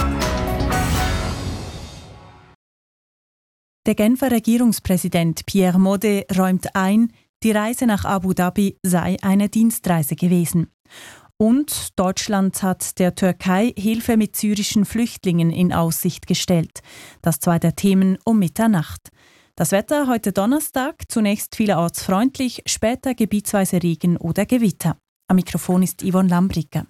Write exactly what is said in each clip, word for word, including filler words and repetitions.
Der Genfer Regierungspräsident Pierre Modet räumt ein, die Reise nach Abu Dhabi sei eine Dienstreise gewesen. Und Deutschland hat der Türkei Hilfe mit syrischen Flüchtlingen in Aussicht gestellt. Das zwei der Themen um Mitternacht. Das Wetter heute Donnerstag, zunächst vielerorts freundlich, später gebietsweise Regen oder Gewitter. Am Mikrofon ist Yvonne Lambricker.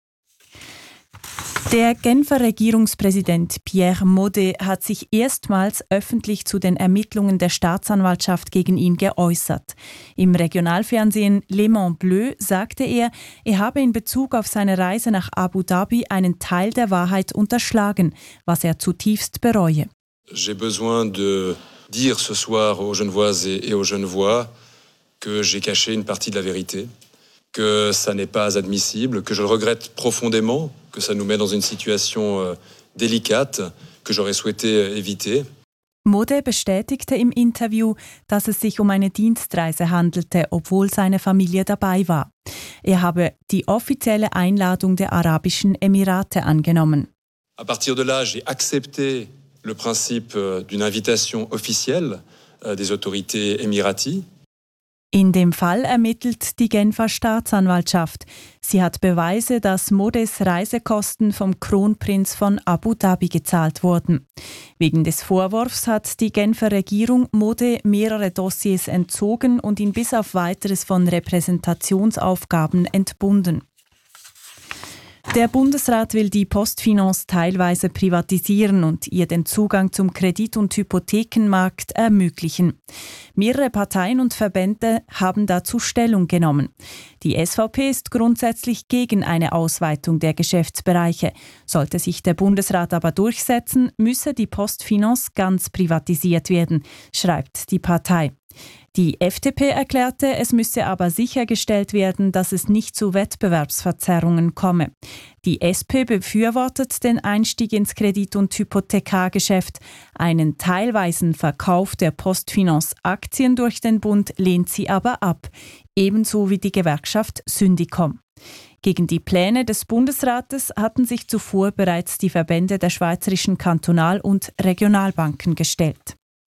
Der Genfer Regierungspräsident Pierre Modet hat sich erstmals öffentlich zu den Ermittlungen der Staatsanwaltschaft gegen ihn geäußert. Im Regionalfernsehen Le Mans Bleu sagte er, er habe in Bezug auf seine Reise nach Abu Dhabi einen Teil der Wahrheit unterschlagen, was er zutiefst bereue. J'ai besoin de dire ce soir aux Genevoises et aux Genevois que j'ai caché une partie de la vérité, que ça n'est pas admissible, que je le regrette profondément, que ça nous met dans une situation euh, délicate, que j'aurais souhaité euh, éviter. Modet bestätigte im Interview, dass es sich um eine Dienstreise handelte, obwohl seine Familie dabei war. Er habe die offizielle Einladung der Arabischen Emirate angenommen. À partir de là, j'ai accepté le principe d'une invitation officielle euh, des autorités émiraties. In dem Fall ermittelt die Genfer Staatsanwaltschaft. Sie hat Beweise, dass Modets Reisekosten vom Kronprinz von Abu Dhabi gezahlt wurden. Wegen des Vorwurfs hat die Genfer Regierung Modet mehrere Dossiers entzogen und ihn bis auf Weiteres von Repräsentationsaufgaben entbunden. Der Bundesrat will die Postfinance teilweise privatisieren und ihr den Zugang zum Kredit- und Hypothekenmarkt ermöglichen. Mehrere Parteien und Verbände haben dazu Stellung genommen. Die S V P ist grundsätzlich gegen eine Ausweitung der Geschäftsbereiche. Sollte sich der Bundesrat aber durchsetzen, müsse die Postfinance ganz privatisiert werden, schreibt die Partei. Die F D P erklärte, es müsse aber sichergestellt werden, dass es nicht zu Wettbewerbsverzerrungen komme. Die S P befürwortet den Einstieg ins Kredit- und Hypothekargeschäft. Einen teilweisen Verkauf der Postfinance-Aktien durch den Bund lehnt sie aber ab, ebenso wie die Gewerkschaft Syndicom. Gegen die Pläne des Bundesrates hatten sich zuvor bereits die Verbände der schweizerischen Kantonal- und Regionalbanken gestellt.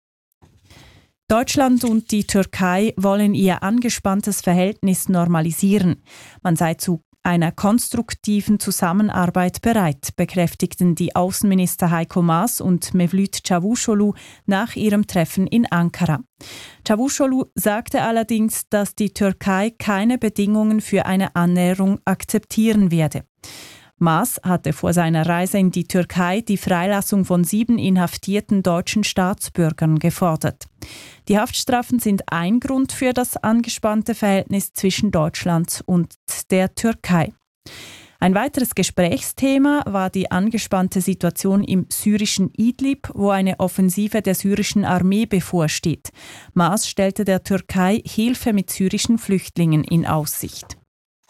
Deutschland und die Türkei wollen ihr angespanntes Verhältnis normalisieren. Man sei zu einer konstruktiven Zusammenarbeit bereit, bekräftigten die Außenminister Heiko Maas und Mevlüt Çavuşoğlu nach ihrem Treffen in Ankara. Çavuşoğlu sagte allerdings, dass die Türkei keine Bedingungen für eine Annäherung akzeptieren werde. Maas hatte vor seiner Reise in die Türkei die Freilassung von sieben inhaftierten deutschen Staatsbürgern gefordert. Die Haftstrafen sind ein Grund für das angespannte Verhältnis zwischen Deutschland und der Türkei. Ein weiteres Gesprächsthema war die angespannte Situation im syrischen Idlib, wo eine Offensive der syrischen Armee bevorsteht. Maas stellte der Türkei Hilfe mit syrischen Flüchtlingen in Aussicht.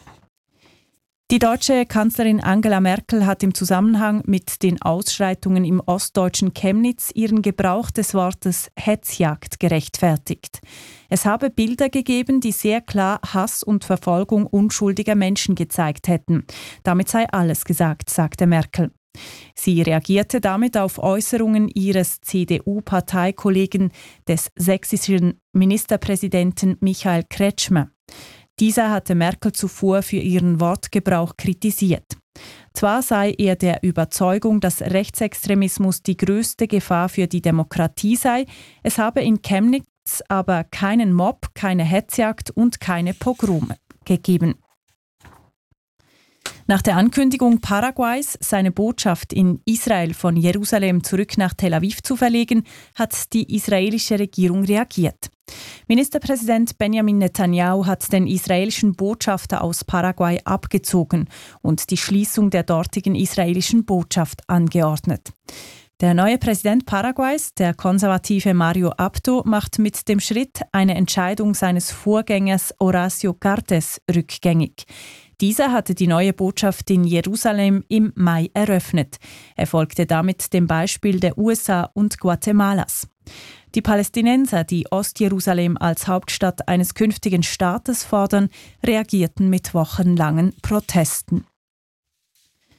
Die deutsche Kanzlerin Angela Merkel hat im Zusammenhang mit den Ausschreitungen im ostdeutschen Chemnitz ihren Gebrauch des Wortes Hetzjagd gerechtfertigt. Es habe Bilder gegeben, die sehr klar Hass und Verfolgung unschuldiger Menschen gezeigt hätten. Damit sei alles gesagt, sagte Merkel. Sie reagierte damit auf Äußerungen ihres C D U-Parteikollegen, des sächsischen Ministerpräsidenten Michael Kretschmer. Dieser hatte Merkel zuvor für ihren Wortgebrauch kritisiert. Zwar sei er der Überzeugung, dass Rechtsextremismus die größte Gefahr für die Demokratie sei, es habe in Chemnitz aber keinen Mob, keine Hetzjagd und keine Pogrome gegeben. Nach der Ankündigung Paraguays, seine Botschaft in Israel von Jerusalem zurück nach Tel Aviv zu verlegen, hat die israelische Regierung reagiert. Ministerpräsident Benjamin Netanyahu hat den israelischen Botschafter aus Paraguay abgezogen und die Schließung der dortigen israelischen Botschaft angeordnet. Der neue Präsident Paraguays, der konservative Mario Abdo, macht mit dem Schritt eine Entscheidung seines Vorgängers Horacio Cartes rückgängig. Dieser hatte die neue Botschaft in Jerusalem im Mai eröffnet. Er folgte damit dem Beispiel der U S A und Guatemalas. Die Palästinenser, die Ostjerusalem als Hauptstadt eines künftigen Staates fordern, reagierten mit wochenlangen Protesten.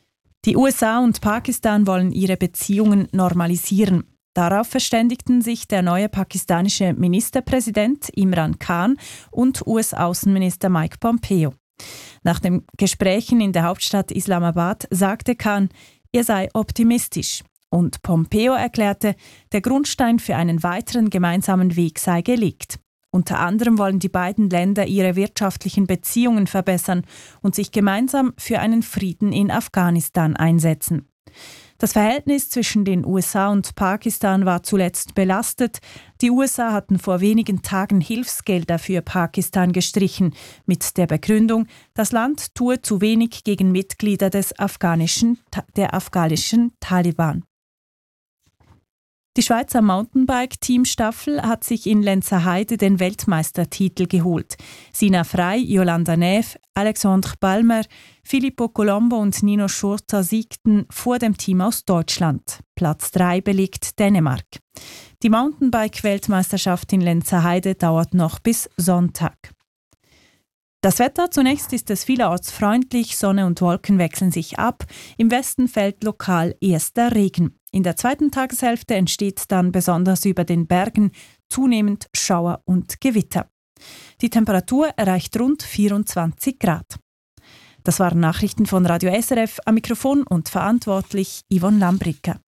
Die U S A und Pakistan wollen ihre Beziehungen normalisieren. Darauf verständigten sich der neue pakistanische Ministerpräsident Imran Khan und U S-Außenminister Mike Pompeo. Nach den Gesprächen in der Hauptstadt Islamabad sagte Khan, er sei optimistisch. Und Pompeo erklärte, der Grundstein für einen weiteren gemeinsamen Weg sei gelegt. Unter anderem wollen die beiden Länder ihre wirtschaftlichen Beziehungen verbessern und sich gemeinsam für einen Frieden in Afghanistan einsetzen. Das Verhältnis zwischen den U S A und Pakistan war zuletzt belastet. Die U S A hatten vor wenigen Tagen Hilfsgelder für Pakistan gestrichen, mit der Begründung, das Land tue zu wenig gegen Mitglieder des afghanischen, der afghanischen Taliban. Die Schweizer Mountainbike-Teamstaffel hat sich in Lenzerheide den Weltmeistertitel geholt. Sina Frey, Jolanda Neff, Alexandre Balmer, Filippo Colombo und Nino Schurter siegten vor dem Team aus Deutschland. Platz drei belegt Dänemark. Die Mountainbike-Weltmeisterschaft in Lenzerheide dauert noch bis Sonntag. Das Wetter: Zunächst ist es vielerorts freundlich, Sonne und Wolken wechseln sich ab. Im Westen fällt lokal erster Regen. In der zweiten Tageshälfte entsteht dann besonders über den Bergen zunehmend Schauer und Gewitter. Die Temperatur erreicht rund vierundzwanzig Grad. Das waren Nachrichten von Radio S R F, am Mikrofon und verantwortlich Yvonne Lambricker.